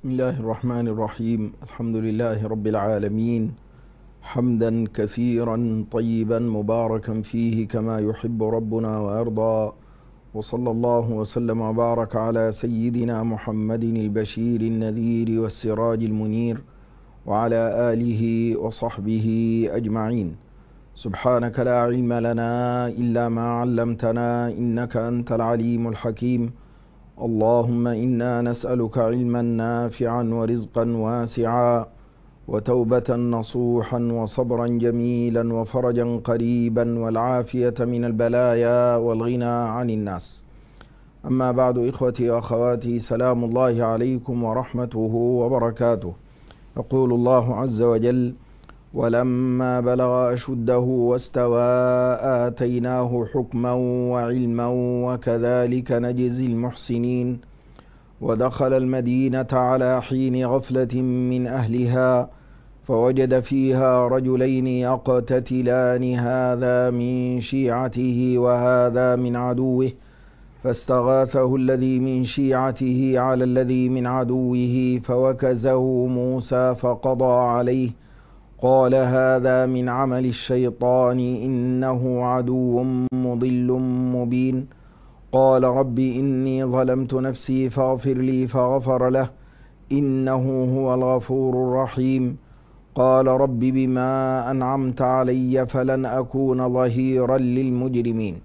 بسم الله الرحمن الرحيم. الحمد لله رب العالمين، حمدا كثيرا طيبا مباركا فيه كما يحب ربنا ويرضى، وصلى الله وسلم وبارك على سيدنا محمد البشير النذير والسراج المنير وعلى آله وصحبه أجمعين. سبحانك لا علم لنا إلا ما علمتنا إنك أنت العليم الحكيم. اللهم إنا نسألك علما نافعا ورزقا واسعا وتوبة نصوحا وصبرا جميلا وفرجا قريبا والعافية من البلايا والغنى عن الناس. أما بعد، إخوتي وأخواتي، سلام الله عليكم ورحمته وبركاته. يقول الله عز وجل: ولما بلغ أشده واستوى آتيناه حكما وعلما وكذلك نجزي المحسنين. ودخل المدينة على حين غفلة من أهلها فوجد فيها رجلين يقتتلان، هذا من شيعته وهذا من عدوه، فاستغاثه الذي من شيعته على الذي من عدوه فوكزه موسى فقضى عليه، قال هذا من عمل الشيطان إنه عدو مضل مبين. قال رب إني ظلمت نفسي فاغفر لي فغفر له إنه هو الغفور الرحيم. قال رب بما أنعمت علي فلن أكون ظهيرا للمجرمين.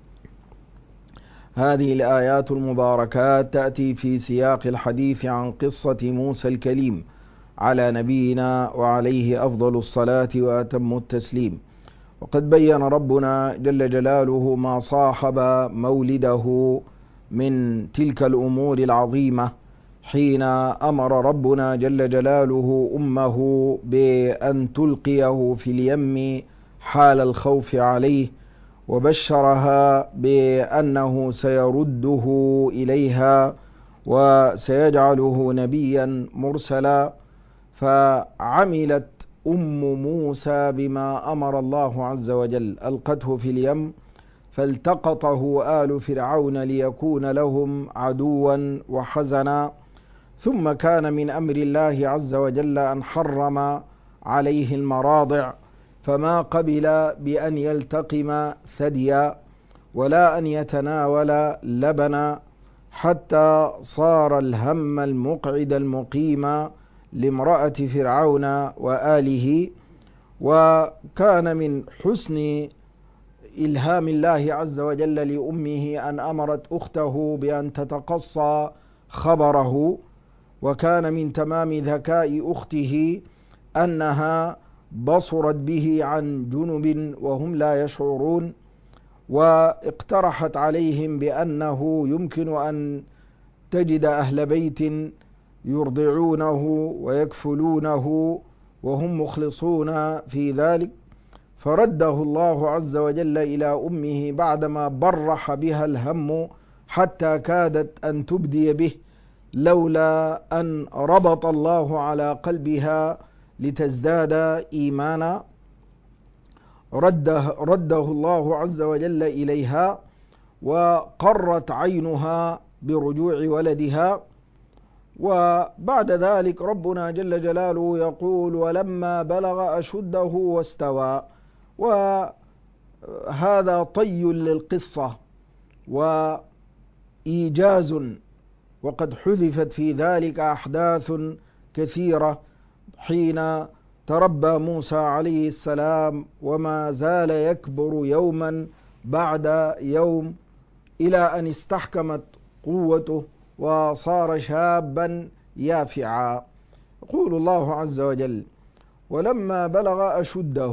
هذه الآيات المباركات تأتي في سياق الحديث عن قصة موسى الكليم على نبينا وعليه أفضل الصلاة وأتم التسليم. وقد بين ربنا جل جلاله ما صاحب مولده من تلك الأمور العظيمة، حين أمر ربنا جل جلاله أمه بأن تلقيه في اليم حال الخوف عليه، وبشرها بأنه سيرده إليها وسيجعله نبيا مرسلا. فعملت أم موسى بما أمر الله عز وجل، ألقته في اليم فالتقطه آل فرعون ليكون لهم عدوا وحزنا. ثم كان من أمر الله عز وجل أن حرم عليه المراضع، فما قبل بأن يلتقم ثديا ولا أن يتناول لبنا، حتى صار الهم المقعد المقيم لامرأة فرعون وآله. وكان من حسن إلهام الله عز وجل لأمه أن أمرت أخته بأن تتقصى خبره، وكان من تمام ذكاء أخته أنها بصرت به عن جنب وهم لا يشعرون، واقترحت عليهم بأنه يمكن أن تجد أهل بيت يرضعونه ويكفلونه وهم مخلصون في ذلك. فرده الله عز وجل إلى أمه بعدما برح بها الهم حتى كادت أن تبدي به، لولا أن ربط الله على قلبها لتزداد إيمانا. رده الله عز وجل إليها، وقرت عينها برجوع ولدها. وبعد ذلك ربنا جل جلاله يقول: ولما بلغ أشده واستوى. وهذا طي للقصة وإيجاز، وقد حذفت في ذلك أحداث كثيرة حين تربى موسى عليه السلام وما زال يكبر يوما بعد يوم إلى أن استحكمت قوته وصار شابا يافعا. يقول الله عز وجل: ولما بلغ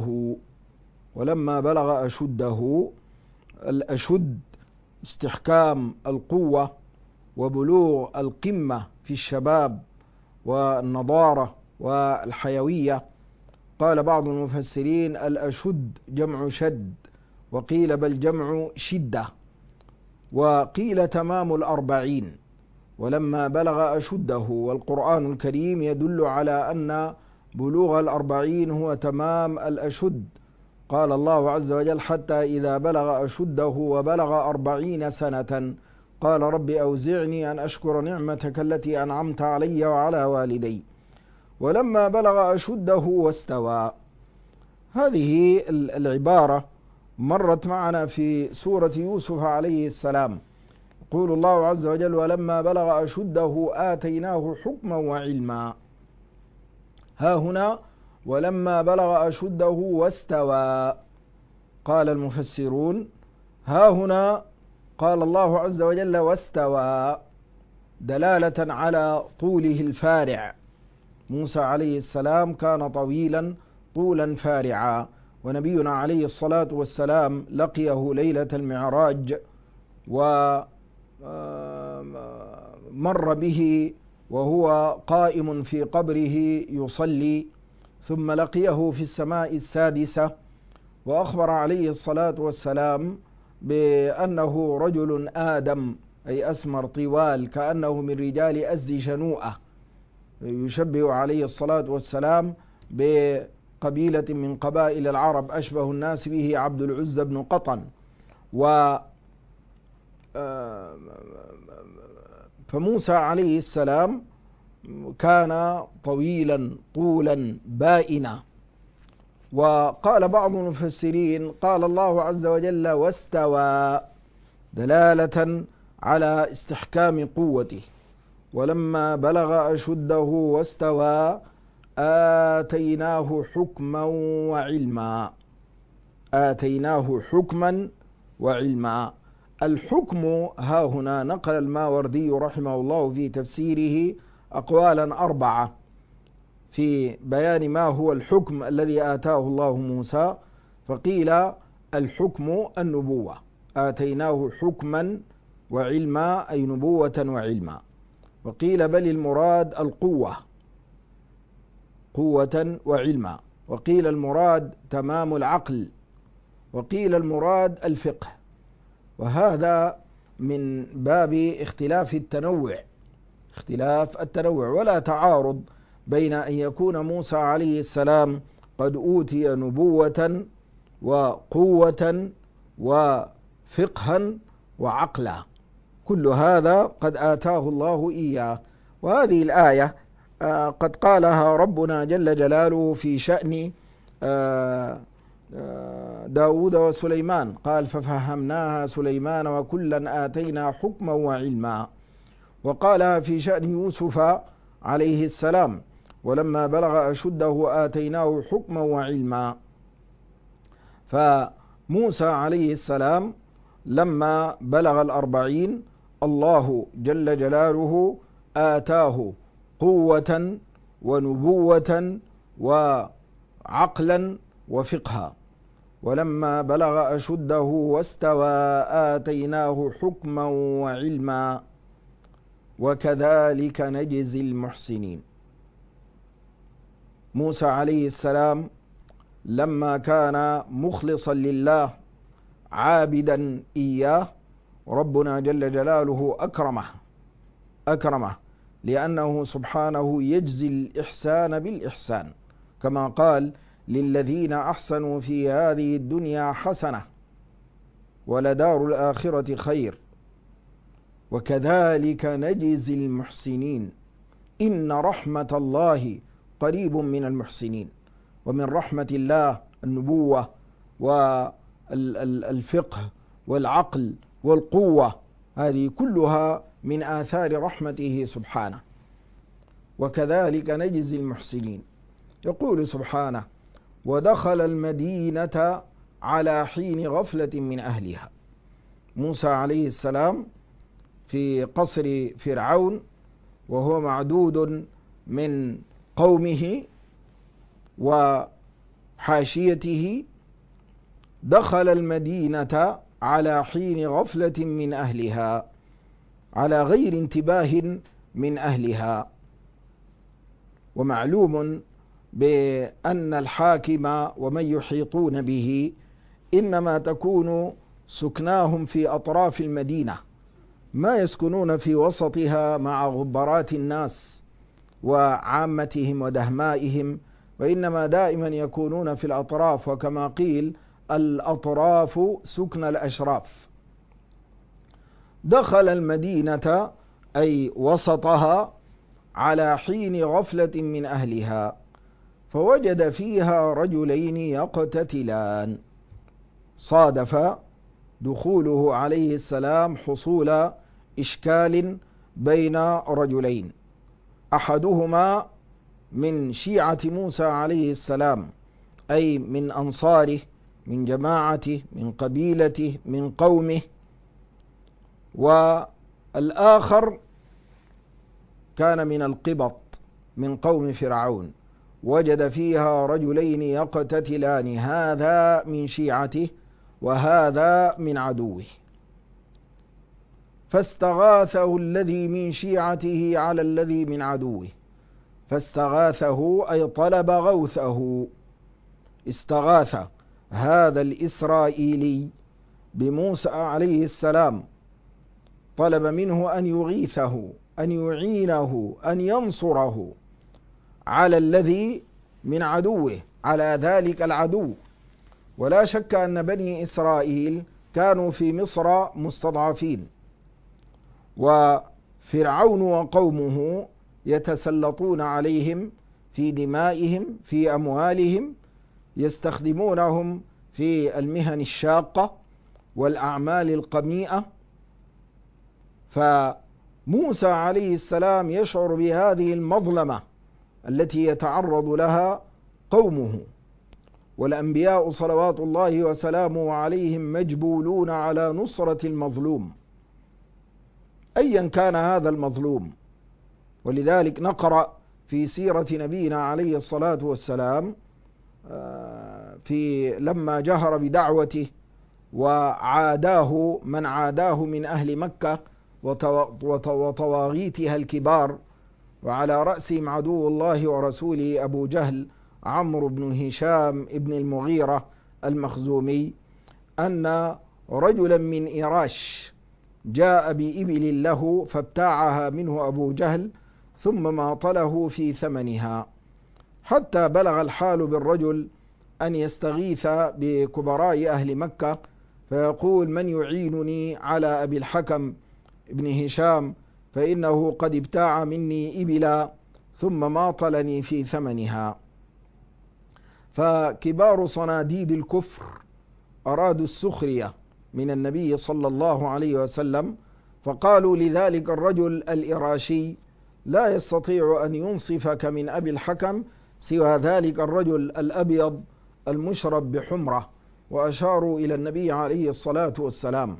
أشده. الأشد استحكام القوة وبلوغ القمة في الشباب والنضارة والحيوية. قال بعض المفسرين: الأشد جمع شد، وقيل بل جمع شدة، وقيل تمام 40. ولما بلغ أشده، والقرآن الكريم يدل على أن بلوغ 40 هو تمام الأشد. قال الله عز وجل: حتى إذا بلغ أشده وبلغ 40 سنة قال رب أوزعني أن أشكر نعمتك التي أنعمت علي وعلى والدي ولما بلغ أشده واستوى. هذه العبارة مرت معنا في سورة يوسف عليه السلام. يقول الله عز وجل ولما بلغ أشده آتيناه حكما وعلما. ها هنا ولما بلغ أشده واستوى. قال المفسرون ها هنا قال الله عز وجل واستوى دلالة على طوله الفارع. موسى عليه السلام كان طويلا طولا فارعا، ونبينا عليه الصلاة والسلام لقيه ليلة المعراج ومر به وهو قائم في قبره يصلي، ثم لقيه في السماء السادسة وأخبر عليه الصلاة والسلام بأنه رجل آدم أي أسمر طوال كأنه من رجال أزد شنوءة، يشبه عليه الصلاة والسلام بقبيلة من قبائل العرب أشبه الناس به عبد العزى بن قطن. فموسى عليه السلام كان طويلا طولا بائنا. وقال بعض المفسرين قال الله عز وجل واستوى دلالة على استحكام قوته. ولما بلغ أشده واستوى آتيناه حكما وعلما. آتيناه حكما وعلما. الحكم ها هنا نقل الماوردي رحمه الله في تفسيره أقوالا 4 في بيان ما هو الحكم الذي آتاه الله موسى. فقيل الحكم النبوة، آتيناه حكما وعلما أي نبوة وعلما. وقيل بل المراد القوة، قوة وعلما. وقيل المراد تمام العقل. وقيل المراد الفقه. وهذا من باب اختلاف التنوع ولا تعارض بين أن يكون موسى عليه السلام قد أوتي نبوة وقوة وفقها وعقلا، كل هذا قد آتاه الله إياه. وهذه الآية قد قالها ربنا جل جلاله في شأن داود وسليمان، قال ففهمناها سليمان وكلا آتينا حكما وعلما. وقالها في شأن يوسف عليه السلام ولما بلغ أشده آتيناه حكما وعلما. فموسى عليه السلام لما بلغ 40 الله جل جلاله آتاه قوة ونبوة وعقلا وفقها. ولما بلغ أشده واستوى آتيناه حكما وعلما وكذلك نجزي المحسنين. موسى عليه السلام لما كان مخلصا لله عابدا إياه ربنا جل جلاله أكرمه لأنه سبحانه يجزي الإحسان بالإحسان، كما قال للذين أحسنوا في هذه الدنيا حسنة ولدار الآخرة خير وكذلك نجزي المحسنين إن رحمة الله قريب من المحسنين. ومن رحمة الله النبوة والفقه والعقل والقوة، هذه كلها من آثار رحمته سبحانه. وكذلك نجزي المحسنين. يقول سبحانه ودخل المدينة على حين غفلة من أهلها. موسى عليه السلام في قصر فرعون وهو معدود من قومه وحاشيته، دخل المدينة على حين غفلة من أهلها، على غير انتباه من أهلها. ومعلوم بأن الحاكم ومن يحيطون به إنما تكون سكناهم في أطراف المدينة، ما يسكنون في وسطها مع غبرات الناس وعامتهم ودهمائهم، وإنما دائما يكونون في الأطراف. وكما قيل الأطراف سكن الأشراف. دخل المدينة أي وسطها على حين غفلة من أهلها، فوجد فيها رجلين يقتتلان. صادف دخوله عليه السلام حصول إشكال بين رجلين، أحدهما من شيعة موسى عليه السلام، أي من أنصاره، من جماعته، من قبيلته، من قومه، والآخر كان من القبط من قوم فرعون. وجد فيها رجلين يقتتلان، هذا من شيعته وهذا من عدوه، فاستغاثه الذي من شيعته على الذي من عدوه. فاستغاثه أي طلب غوثه. استغاث هذا الإسرائيلي بموسى عليه السلام، طلب منه أن يغيثه، أن يعينه، أن ينصره على الذي من عدوه، على ذلك العدو. ولا شك أن بني إسرائيل كانوا في مصر مستضعفين، وفرعون وقومه يتسلطون عليهم في دمائهم، في أموالهم، يستخدمونهم في المهن الشاقة والأعمال القميئة. فموسى عليه السلام يشعر بهذه المظلمة التي يتعرض لها قومه، والأنبياء صلوات الله وسلامه عليهم مجبولون على نصرة المظلوم أيا كان هذا المظلوم. ولذلك نقرأ في سيرة نبينا عليه الصلاة والسلام في لما جهر بدعوته وعاداه من عاداه من أهل مكة وطواغيتها الكبار، وعلى رأسهم عدو الله ورسوله أبو جهل عمرو بن هشام بن المغيرة المخزومي، أن رجلا من إيراش جاء بإبل له فابتاعها منه أبو جهل ثم ماطله في ثمنها، حتى بلغ الحال بالرجل أن يستغيث بكبراء أهل مكة فيقول: من يعينني على أبي الحكم ابن هشام، فإنه قد ابتاع مني إبلا ثم ماطلني في ثمنها. فكبار صناديد الكفر أرادوا السخرية من النبي صلى الله عليه وسلم، فقالوا لذلك الرجل الإراشي: لا يستطيع أن ينصفك من أبي الحكم سوى ذلك الرجل الأبيض المشرب بحمرة، وأشاروا إلى النبي عليه الصلاة والسلام.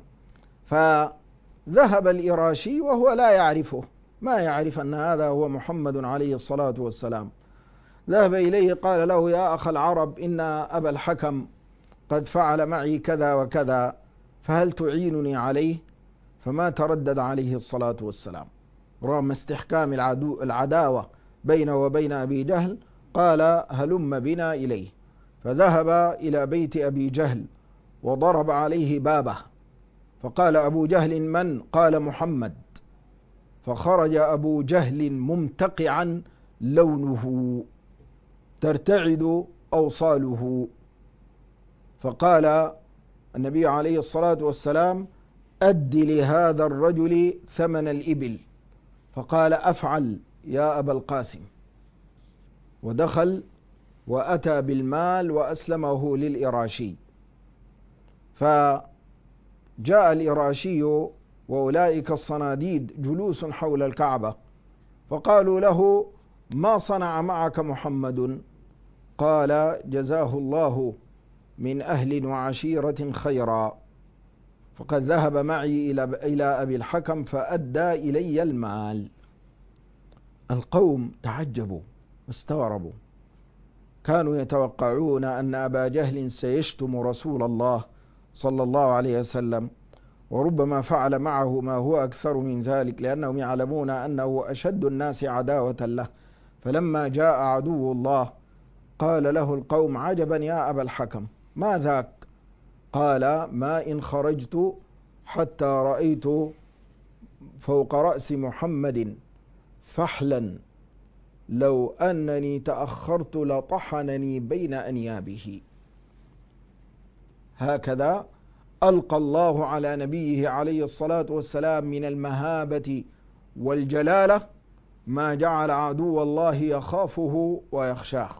فذهب الإراشي وهو لا يعرفه، ما يعرف أن هذا هو محمد عليه الصلاة والسلام. ذهب إليه قال له: يا أخ العرب، إن أبا الحكم قد فعل معي كذا وكذا، فهل تعينني عليه؟ فما تردد عليه الصلاة والسلام رغم استحكام العداوة بينه وبين أبي جهل، قال: هلم بنا إليه. فذهب إلى بيت أبي جهل وضرب عليه بابه، فقال أبو جهل: من؟ قال: محمد. فخرج أبو جهل ممتقعا لونه ترتعد أوصاله، فقال النبي عليه الصلاة والسلام: أد لهذا الرجل ثمن الإبل. فقال: أفعل يا أبا القاسم. ودخل وأتى بالمال وأسلمه للإراشي. فجاء الإراشي وأولئك الصناديد جلوس حول الكعبة، فقالوا له: ما صنع معك محمد؟ قال: جزاه الله من أهل وعشيرة خيرا، فقد ذهب معي إلى أبي الحكم فأدى إلي المال. القوم تعجبوا واستغربوا، كانوا يتوقعون أن أبا جهل سيشتم رسول الله صلى الله عليه وسلم، وربما فعل معه ما هو أكثر من ذلك، لأنهم يعلمون أنه أشد الناس عداوة له. فلما جاء عدو الله قال له القوم: عجبا يا أبا الحكم، ما ذاك؟ قال: ما إن خرجت حتى رأيت فوق رأس محمد فحلا، لو أنني تأخرت لطحنني بين أنيابه. هكذا ألقى الله على نبيه عليه الصلاة والسلام من المهابة والجلالة ما جعل عدو الله يخافه ويخشاه،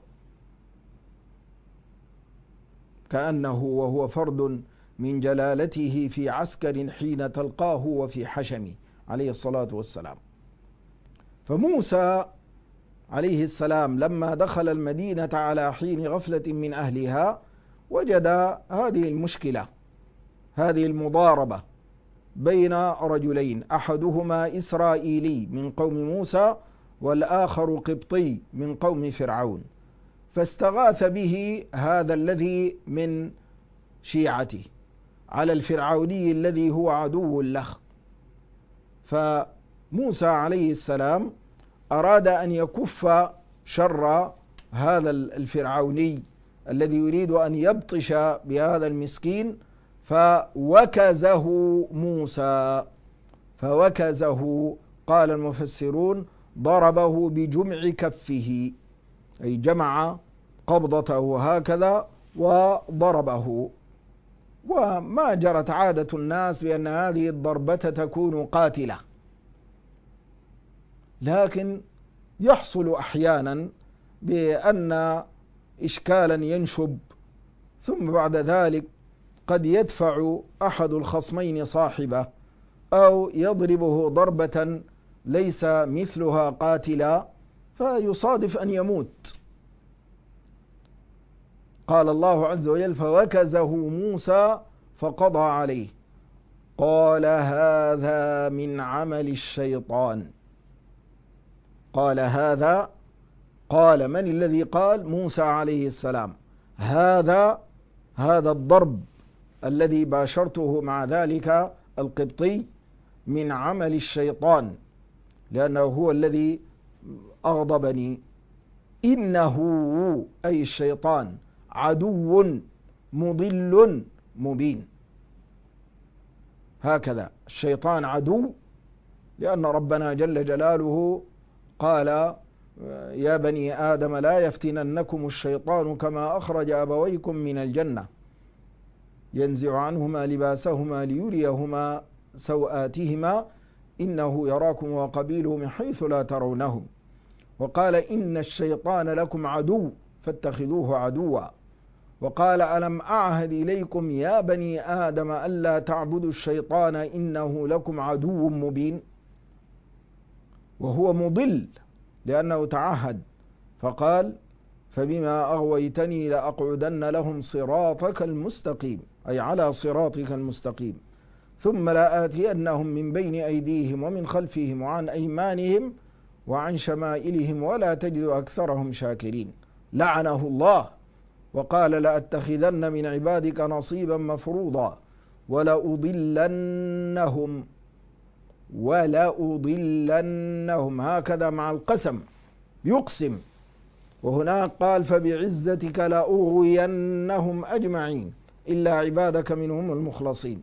كأنه وهو فرد من جلالته في عسكر حين تلقاه وفي حشمه عليه الصلاة والسلام. فموسى عليه السلام لما دخل المدينة على حين غفلة من أهلها وجد هذه المشكلة، هذه المضاربة بين رجلين، أحدهما إسرائيلي من قوم موسى والآخر قبطي من قوم فرعون، فاستغاث به هذا الذي من شيعته على الفرعوني الذي هو عدو له. فموسى عليه السلام أراد أن يكف شر هذا الفرعوني الذي يريد أن يبطش بهذا المسكين، فوكزه موسى. فوكزه قال المفسرون ضربه بجمع كفه، أي جمع قبضته هكذا وضربه. وما جرت عادة الناس بأن هذه الضربة تكون قاتلة، لكن يحصل أحيانا بأن إشكالا ينشب، ثم بعد ذلك قد يدفع أحد الخصمين صاحبه أو يضربه ضربة ليس مثلها قاتلة فيصادف أن يموت. قال الله عز وجل فوكزه موسى فقضى عليه، قال هذا من عمل الشيطان. قال هذا، قال من الذي قال؟ موسى عليه السلام. هذا الضرب الذي باشرته مع ذلك القبطي من عمل الشيطان، لأنه هو الذي أغضبني. إنه أي الشيطان عدو مضل مبين. هكذا الشيطان عدو، لأن ربنا جل جلاله قال يا بني آدم لا يفتننكم الشيطان كما أخرج أبويكم من الجنة ينزع عنهما لباسهما ليريهما سوآتهما إنه يراكم وقبيله من حيث لا ترونهم. وقال إن الشيطان لكم عدو فاتخذوه عدوا. وقال ألم أعهد إليكم يا بني آدم ألا تعبدوا الشيطان إنه لكم عدو مبين. وهو مضل لأنه تعهد، فقال فبما أغويتني لأقعدن لهم صراطك المستقيم، أي على صراطك المستقيم، ثم لآتينهم من بين أيديهم ومن خلفهم وعن أيمانهم وعن شمائلهم ولا تجد أكثرهم شاكرين. لعنه الله وقال لأتخذن من عبادك نصيبا مفروضا ولأضلنهم هكذا مع القسم يقسم. وهناك قال فبعزتك لأغوينهم أجمعين إلا عبادك منهم المخلصين.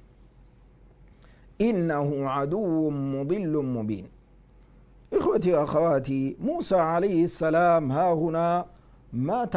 إنه عدو مضل مبين. إخوتي وأخواتي، موسى عليه السلام ها هنا ما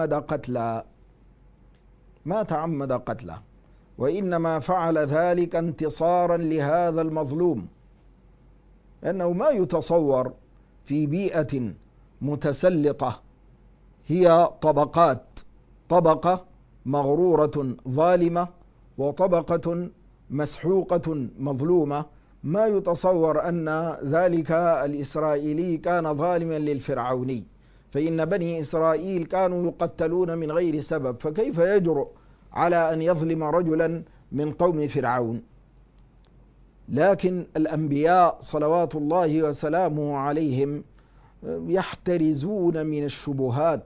تعمد قتله، وإنما فعل ذلك انتصارا لهذا المظلوم، لأنه ما يتصور في بيئة متسلطة هي طبقات، طبقة مغرورة ظالمة وطبقة مسحوقة مظلومة، ما يتصور أن ذلك الإسرائيلي كان ظالما للفرعوني، فإن بني إسرائيل كانوا يقتلون من غير سبب، فكيف يجرؤ على أن يظلم رجلا من قوم فرعون؟ لكن الأنبياء صلوات الله وسلامه عليهم يحترزون من الشبهات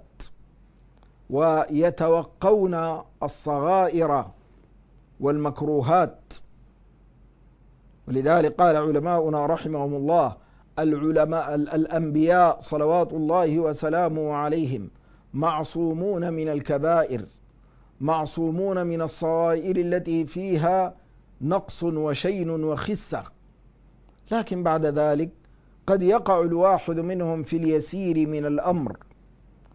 ويتوقون الصغائر والمكروهات. ولذلك قال علماؤنا رحمهم الله الأنبياء صلوات الله وسلامه عليهم معصومون من الكبائر، معصومون من الصغائر التي فيها نقص وشين وخسة، لكن بعد ذلك قد يقع الواحد منهم في اليسير من الأمر،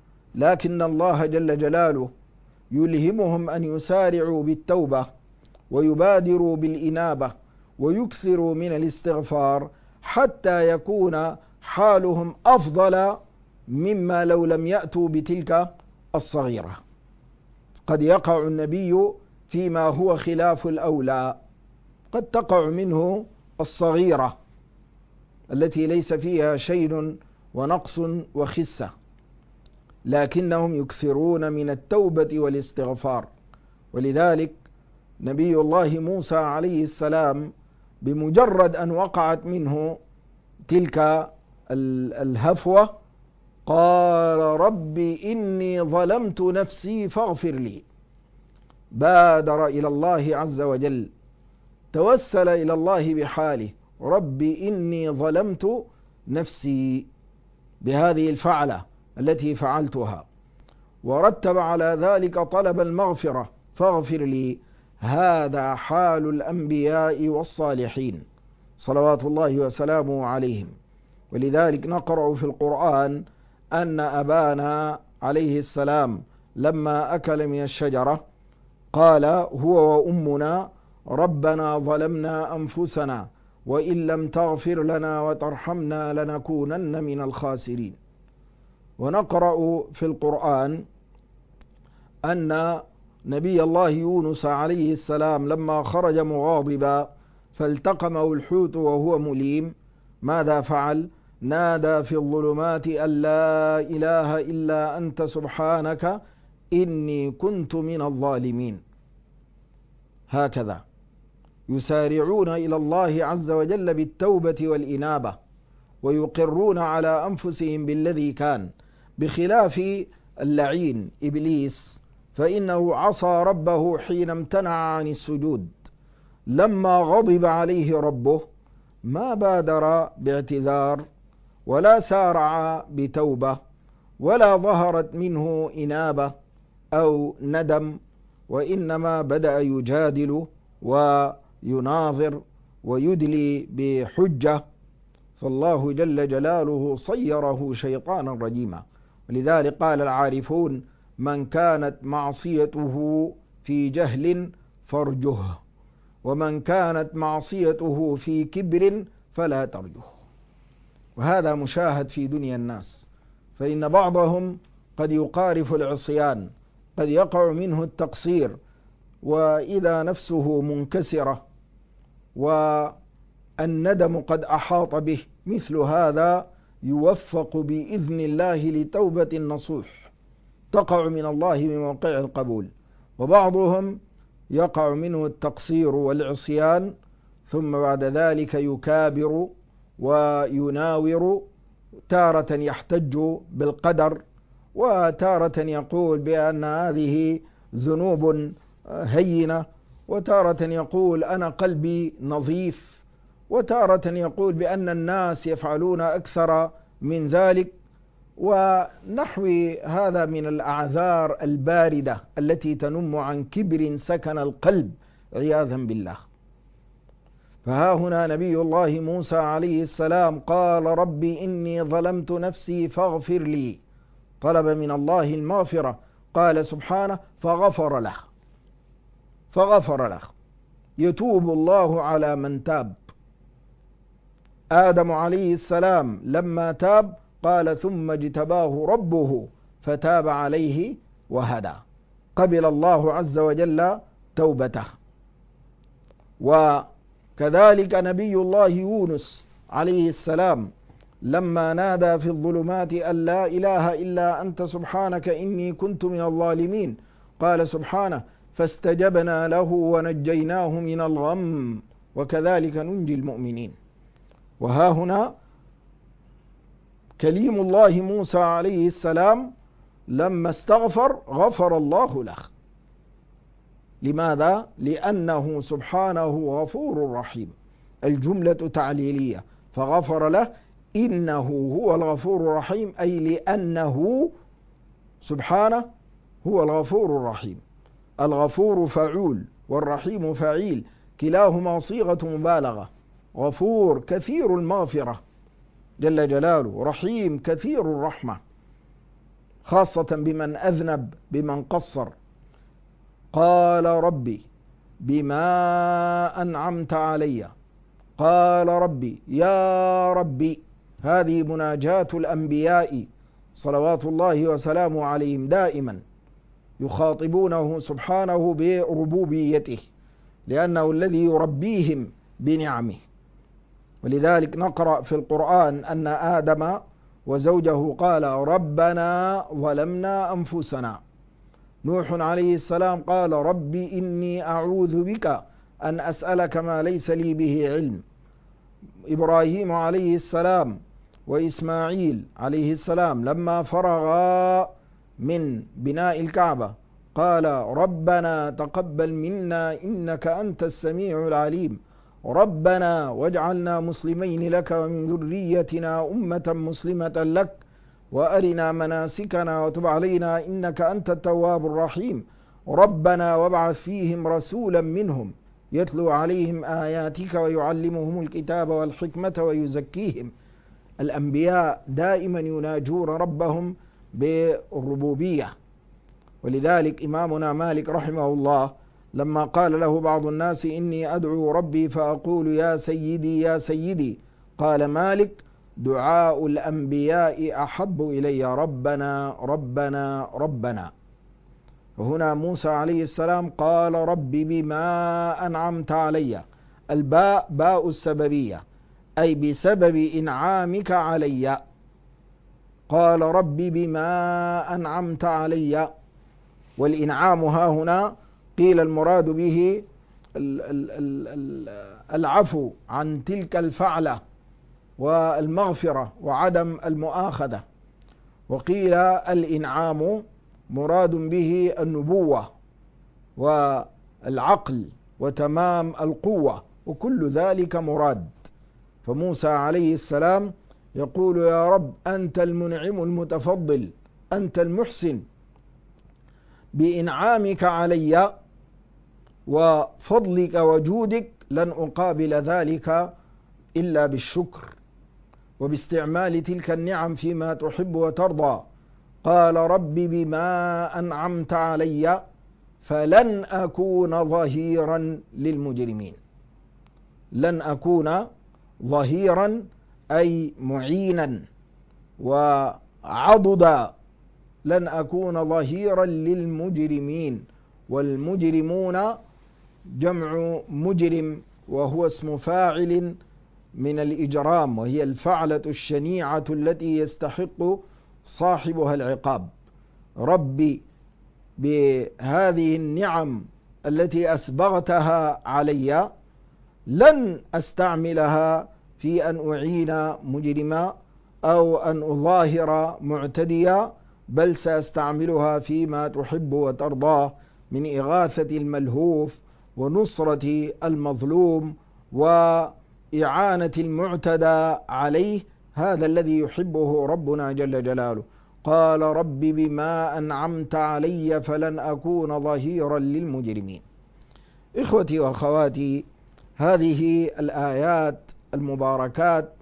لكن الله جل جلاله يلهمهم أن يسارعوا بالتوبة ويبادروا بالإنابة ويكثروا من الاستغفار حتى يكون حالهم أفضل مما لو لم يأتوا بتلك الصغيرة. قد يقع النبي فيما هو خلاف الأولى، قد تقع منه الصغيرة التي ليس فيها شيء ونقص وخسة، لكنهم يكثرون من التوبة والاستغفار. ولذلك نبي الله موسى عليه السلام بمجرد أن وقعت منه تلك الهفوة قال رب إني ظلمت نفسي فاغفر لي. بادر إلى الله عز وجل، توسل إلى الله بحاله رب إني ظلمت نفسي بهذه الفعلة التي فعلتها، ورتب على ذلك طلب المغفرة فاغفر لي. هذا حال الأنبياء والصالحين صلوات الله وسلامه عليهم. ولذلك نقرأ في القرآن أن أبانا عليه السلام لما أكل من الشجرة قال هو وأمنا ربنا ظلمنا أنفسنا وإن لم تغفر لنا وترحمنا لنكونن من الخاسرين. ونقرأ في القرآن أن نبي الله يونس عليه السلام لما خرج مغاضبا فالتقمه الحوت وهو مليم ماذا فعل؟ نادى في الظلمات أن لا إله إلا أنت سبحانك إني كنت من الظالمين. هكذا يسارعون إلى الله عز وجل بالتوبة والإنابة ويقرون على أنفسهم بالذي كان، بخلاف اللعين إبليس فإنه عصى ربه حين امتنع عن السجود. لما غضب عليه ربه ما بادر باعتذار ولا سارع بتوبة ولا ظهرت منه إنابة أو ندم، وإنما بدأ يجادل ويناظر ويدلي بحجة، فالله جل جلاله صيره شيطانا رجيما. ولذلك قال العارفون من كانت معصيته في جهل فارجه، ومن كانت معصيته في كبر فلا ترجه. وهذا مشاهد في دنيا الناس، فإن بعضهم قد يقارف العصيان، قد يقع منه التقصير وإذا نفسه منكسرة والندم قد أحاط به، مثل هذا يوفق بإذن الله لتوبة نصوح تقع من الله بموقع القبول. وبعضهم يقع منه التقصير والعصيان ثم بعد ذلك يكابر ويناور، تارة يحتج بالقدر وتارة يقول بأن هذه ذنوب هينة، وتارة يقول أنا قلبي نظيف، وتارة يقول بأن الناس يفعلون أكثر من ذلك، ونحو هذا من الأعذار الباردة التي تنم عن كبر سكن القلب عياذا بالله. فها هنا نبي الله موسى عليه السلام قال رب إني ظلمت نفسي فاغفر لي، طلب من الله المغفرة. قال سبحانه فغفر له. يتوب الله على من تاب. آدم عليه السلام لما تاب قال ثم اجتباه ربه فتاب عليه وهدى، قبل الله عز وجل توبته. وكذلك نبي الله يونس عليه السلام لما نادى في الظلمات أن لا إله إلا أنت سبحانك إني كنت من الظالمين قال سبحانه فاستجبنا له ونجيناه من الغم وكذلك ننجي المؤمنين. وها هنا كليم الله موسى عليه السلام لما استغفر غفر الله له. لماذا؟ لأنه سبحانه غفور رحيم. الجملة تعليلية، فغفر له إنه هو الغفور الرحيم، أي لأنه سبحانه هو الغفور الرحيم. الغفور فعول والرحيم فعيل، كلاهما صيغة مبالغة. غفور كثير المغفرة جل جلاله، رحيم كثير الرحمة، خاصة بمن أذنب بمن قصر. قال ربي بما أنعمت علي. قال ربي يا ربي. هذه مناجاة الأنبياء صلوات الله وسلامه عليهم دائما، يخاطبونه سبحانه بربوبيته، لأنه الذي يربيهم بنعمه. ولذلك نقرأ في القرآن أن آدم وزوجه قال ربنا ظلمنا أنفسنا. نوح عليه السلام قال رب إني أعوذ بك أن أسألك ما ليس لي به علم. إبراهيم عليه السلام وإسماعيل عليه السلام لما فرغا من بناء الكعبة قال ربنا تقبل منا إنك أنت السميع العليم، ربنا واجعلنا مسلمين لك ومن ذريتنا أمة مسلمة لك وأرنا مناسكنا وتب علينا إنك أنت التواب الرحيم، ربنا وابعث فيهم رسولا منهم يتلو عليهم آياتك ويعلمهم الكتاب والحكمة ويزكيهم. الأنبياء دائما يناجون ربهم بالربوبية. ولذلك إمامنا مالك رحمه الله لما قال له بعض الناس إني أدعو ربي فأقول يا سيدي يا سيدي، قال مالك دعاء الأنبياء أحب إلي ربنا ربنا ربنا. وهنا موسى عليه السلام قال ربي بما أنعمت علي. الباء باء السببية، أي بسبب إنعامك علي. قال ربي بما أنعمت علي. والإنعام ها هنا قيل المراد به العفو عن تلك الفعلة والمغفرة وعدم المؤاخذة. وقيل الإنعام مراد به النبوة والعقل وتمام القوة، وكل ذلك مراد. فموسى عليه السلام يقول يا رب أنت المنعم المتفضل، أنت المحسن بإنعامك علي وفضلك وجودك، لن أقابل ذلك إلا بالشكر وباستعمال تلك النعم فيما تحب وترضى. قال رب بما أنعمت علي فلن أكون ظهيرا للمجرمين. لن أكون ظهيرا أي معينا وعضدا، لن أكون ظهيرا للمجرمين. والمجرمون جمع مجرم، وهو اسم فاعل من الإجرام، وهي الفعلة الشنيعة التي يستحق صاحبها العقاب. ربي بهذه النعم التي أسبغتها علي لن أستعملها في أن أعين مجرما أو أن أظاهر معتديا، بل سأستعملها فيما تحب وترضاه من إغاثة الملهوف ونصرة المظلوم وإعانة المعتدى عليه. هذا الذي يحبه ربنا جل جلاله. قال رب بما أنعمت علي فلن أكون ظهيرا للمجرمين. إخوتي وأخواتي، هذه الآيات المباركات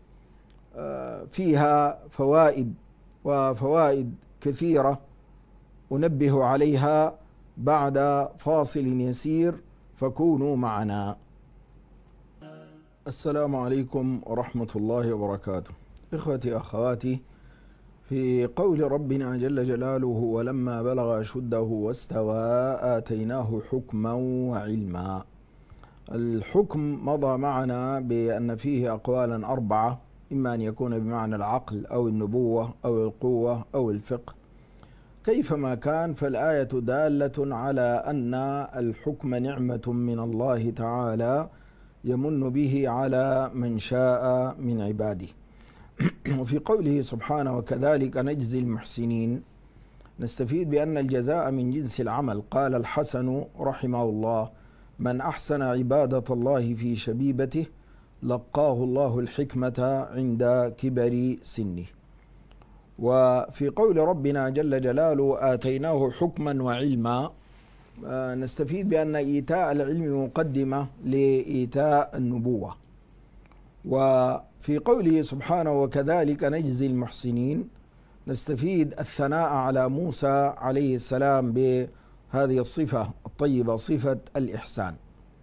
فيها فوائد كثيرة أنبه عليها بعد فاصل يسير، فكونوا معنا. السلام عليكم ورحمة الله وبركاته. إخوتي أخواتي، في قول ربنا جل جلاله ولما بلغ أشده واستوى آتيناه حكما وعلما. الحكم مضى معنا بأن فيه أقوالا 4، إما أن يكون بمعنى العقل أو النبوة أو القوة أو الفقه. كيفما كان فالآية دالة على أن الحكم نعمة من الله تعالى يمن به على من شاء من عباده. وفي قوله سبحانه وكذلك نجزي المحسنين نستفيد بأن الجزاء من جنس العمل. قال الحسن رحمه الله من أحسن عبادة الله في شبيبته لقاه الله الحكمة عند كبر سنه. وفي قول ربنا جل جلاله آتيناه حكما وعلما نستفيد بأن إيتاء العلم مقدمة لإيتاء النبوة. وفي قوله سبحانه وكذلك نجزي المحسنين نستفيد الثناء على موسى عليه السلام بهذه الصفة الطيبة، صفة الإحسان.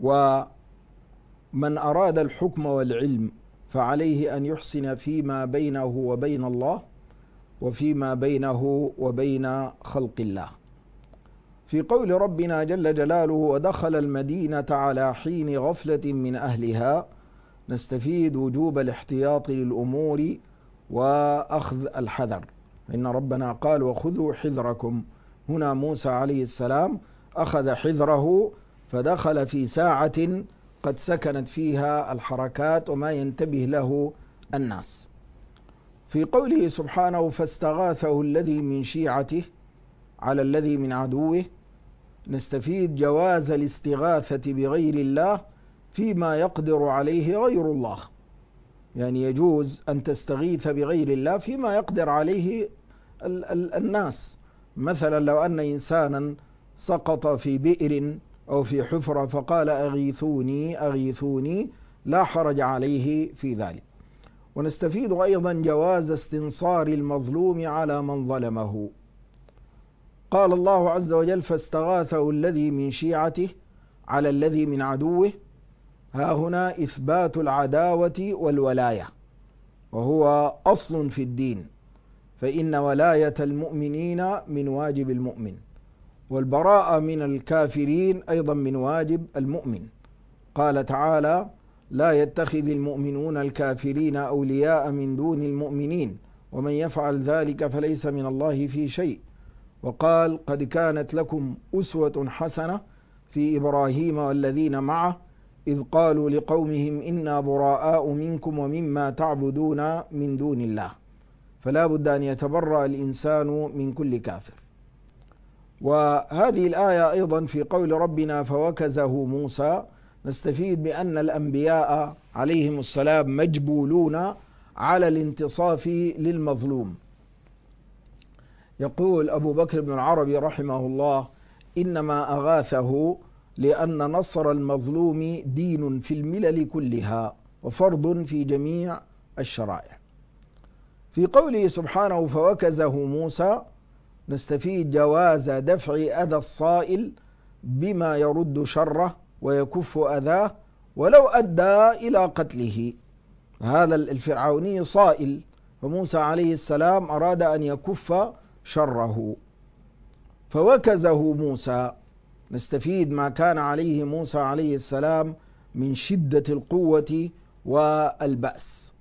ومن أراد الحكم والعلم فعليه أن يحسن فيما بينه وبين الله وفيما بينه وبين خلق الله. في قول ربنا جل جلاله: ودخل المدينة على حين غفلة من أهلها، نستفيد وجوب الاحتياط للأمور وأخذ الحذر. إن ربنا قال: وخذوا حذركم. هنا موسى عليه السلام أخذ حذره فدخل في ساعة قد سكنت فيها الحركات وما ينتبه له الناس. في قوله سبحانه: فاستغاثه الذي من شيعته على الذي من عدوه، نستفيد جواز الاستغاثة بغير الله فيما يقدر عليه غير الله. يعني يجوز أن تستغيث بغير الله فيما يقدر عليه الناس. مثلا لو أن إنسانا سقط في بئر أو في حفرة فقال: أغيثوني أغيثوني، لا حرج عليه في ذلك. ونستفيد أيضا جواز استنصار المظلوم على من ظلمه. قال الله عز وجل: فاستغاثه الذي من شيعته على الذي من عدوه. ها هنا إثبات العداوة والولاية، وهو أصل في الدين، فإن ولاية المؤمنين من واجب المؤمن، والبراءة من الكافرين أيضا من واجب المؤمن. قال تعالى: لا يتخذ المؤمنون الكافرين أولياء من دون المؤمنين ومن يفعل ذلك فليس من الله في شيء. وقال: قد كانت لكم أسوة حسنة في إبراهيم والذين معه إذ قالوا لقومهم إنا براء منكم ومما تعبدون من دون الله. فلا بد أن يتبرأ الإنسان من كل كافر. وهذه الآية أيضا في قول ربنا: فوكزه موسى، نستفيد بأن الأنبياء عليهم السلام مجبولون على الانتصاف للمظلوم. يقول أبو بكر بن العربي رحمه الله: إنما أغاثه لأن نصر المظلوم دين في الملل كلها وفرض في جميع الشرائع. في قوله سبحانه: فوكزه موسى، نستفيد جواز دفع أذى الصائل بما يرد شره ويكف أذاه ولو أدى إلى قتله. هذا الفرعوني صائل، فموسى عليه السلام أراد أن يكف شره فوكزه موسى. نستفيد ما كان عليه موسى عليه السلام من شدة القوة والبأس.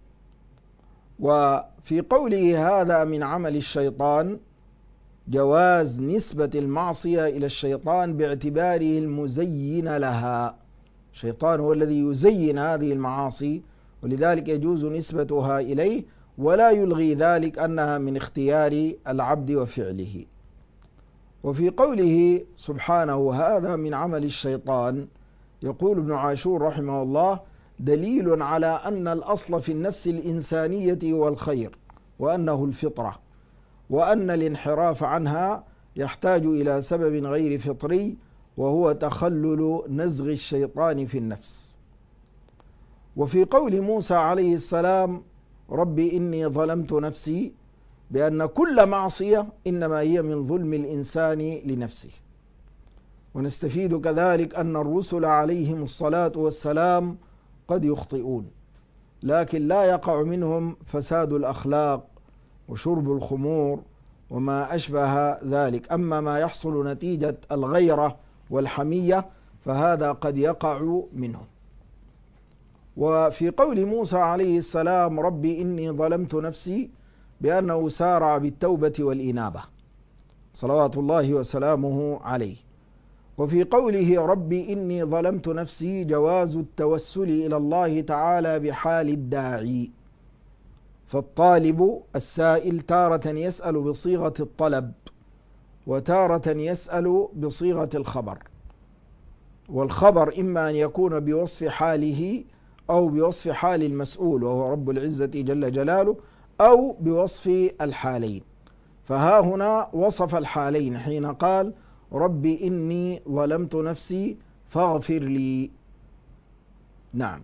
وفي قوله: هذا من عمل الشيطان، جواز نسبة المعصية إلى الشيطان باعتباره المزين لها. الشيطان هو الذي يزين هذه المعاصي، ولذلك يجوز نسبتها إليه، ولا يلغي ذلك أنها من اختيار العبد وفعله. وفي قوله سبحانه: هذا من عمل الشيطان، يقول ابن عاشور رحمه الله: دليل على أن الأصل في النفس الإنسانية هو الخير، وأنه الفطرة، وأن الانحراف عنها يحتاج إلى سبب غير فطري، وهو تخلل نزغ الشيطان في النفس. وفي قول موسى عليه السلام: رب إني ظلمت نفسي، بأن كل معصية إنما هي من ظلم الإنسان لنفسه. ونستفيد كذلك أن الرسل عليهم الصلاة والسلام قد يخطئون، لكن لا يقع منهم فساد الأخلاق وشرب الخمور وما أشبه ذلك. أما ما يحصل نتيجة الغيرة والحمية فهذا قد يقع منهم. وفي قول موسى عليه السلام: ربي إني ظلمت نفسي، بأنه سارع بالتوبة والإنابة صلوات الله وسلامه عليه. وفي قوله: ربي إني ظلمت نفسي، جواز التوسل إلى الله تعالى بحال الداعي. فالطالب السائل تارة يسأل بصيغة الطلب، وتارة يسأل بصيغة الخبر، والخبر إما أن يكون بوصف حاله أو بوصف حال المسؤول وهو رب العزة جل جلاله، أو بوصف الحالين. فها هنا وصف الحالين حين قال: رب إني ظلمت نفسي فاغفر لي. نعم.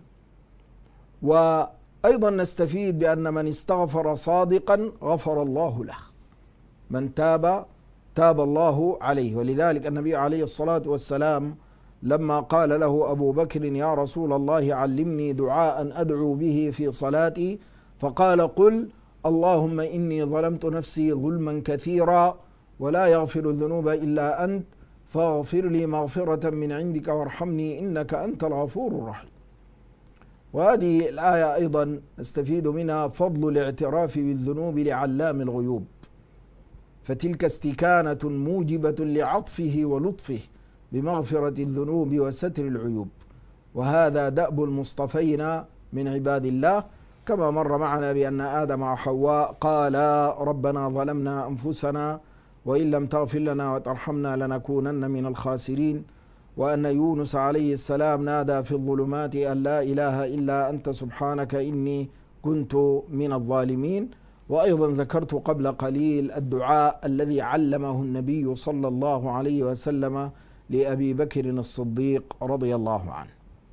وأيضا نستفيد بأن من استغفر صادقا غفر الله له، من تاب تاب الله عليه. ولذلك النبي عليه الصلاة والسلام لما قال له أبو بكر يا رسول الله علمني دعاء أدعو به في صلاتي، فقال قل اللهم إني ظلمت نفسي ظلما كثيرا ولا يغفر الذنوب إلا أنت فاغفر لي مغفرة من عندك وارحمني إنك أنت الغفور الرحيم. وهذه الآية أيضا نستفيد منها فضل الاعتراف بالذنوب لعلام الغيوب، فتلك استكانة موجبة لعطفه ولطفه بمغفرة الذنوب وستر العيوب، وهذا دأب المصطفين من عباد الله، كما مر معنا بأن آدم وحواء قالا ربنا ظلمنا أنفسنا وإن لم تغفر لنا وترحمنا لنكونن من الخاسرين، وأن يونس عليه السلام نادى في الظلمات أن لا إله إلا أنت سبحانك إني كنت من الظالمين. وأيضا ذكرت قبل قليل الدعاء الذي علمه النبي صلى الله عليه وسلم لأبي بكر الصديق رضي الله عنه.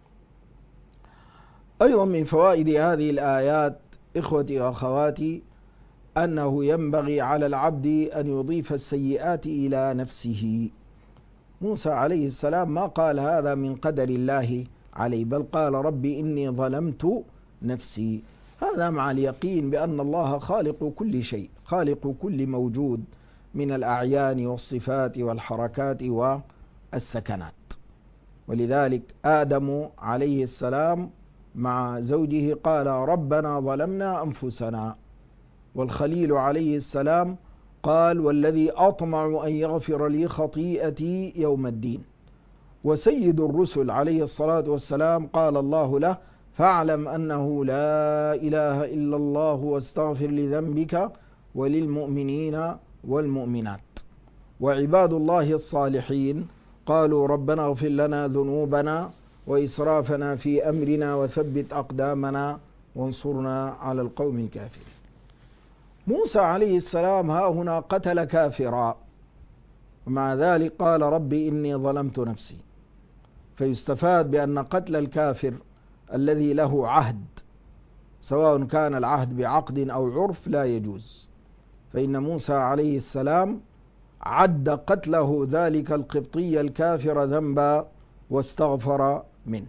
أيضا من فوائد هذه الآيات إخوتي وأخواتي أنه ينبغي على العبد أن يضيف السيئات إلى نفسه. موسى عليه السلام ما قال هذا من قدر الله عليه، بل قال ربي إني ظلمت نفسي، هذا مع اليقين بأن الله خالق كل شيء، خالق كل موجود من الأعيان والصفات والحركات والسكنات. ولذلك آدم عليه السلام مع زوجه قال ربنا ظلمنا أنفسنا، والخليل عليه السلام قال والذي أطمع أن يغفر لي خطيئتي يوم الدين. وسيد الرسل عليه الصلاة والسلام قال الله له فاعلم أنه لا إله إلا الله واستغفر لذنبك وللمؤمنين والمؤمنات. وعباد الله الصالحين قالوا ربنا اغفر لنا ذنوبنا وإسرافنا في أمرنا وثبت أقدامنا وانصرنا على القوم الكافرين. موسى عليه السلام ها هنا قتل كافرا، ومع ذلك قال ربي إني ظلمت نفسي، فيستفاد بأن قتل الكافر الذي له عهد سواء كان العهد بعقد أو عرف لا يجوز، فإن موسى عليه السلام عد قتله ذلك القبطي الكافر ذنبا واستغفر منه.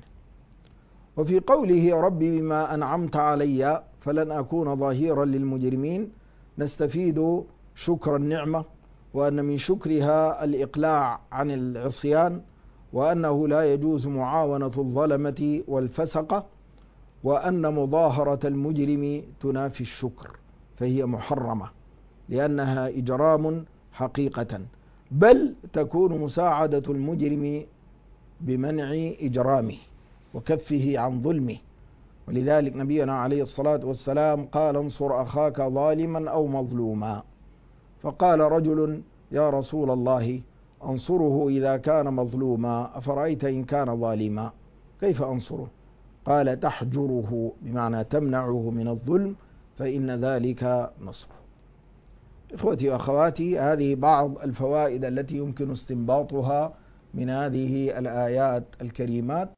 وفي قوله ربي بما أنعمت علي فلن أكون ظهيرا للمجرمين نستفيد شكر النعمة، وأن من شكرها الإقلاع عن العصيان، وأنه لا يجوز معاونة الظلمة والفسقة، وأن مظاهرة المجرم تنافي الشكر فهي محرمة لأنها إجرام حقيقة، بل تكون مساعدة المجرم بمنع إجرامه وكفه عن ظلمه. ولذلك نبينا عليه الصلاة والسلام قال انصر أخاك ظالما أو مظلوما، فقال رجل يا رسول الله أنصره إذا كان مظلوما أفرأيت إن كان ظالما كيف أنصره؟ قال تحجره بمعنى تمنعه من الظلم فإن ذلك نصره. إخوتي وأخواتي، هذه بعض الفوائد التي يمكن استنباطها من هذه الآيات الكريمات.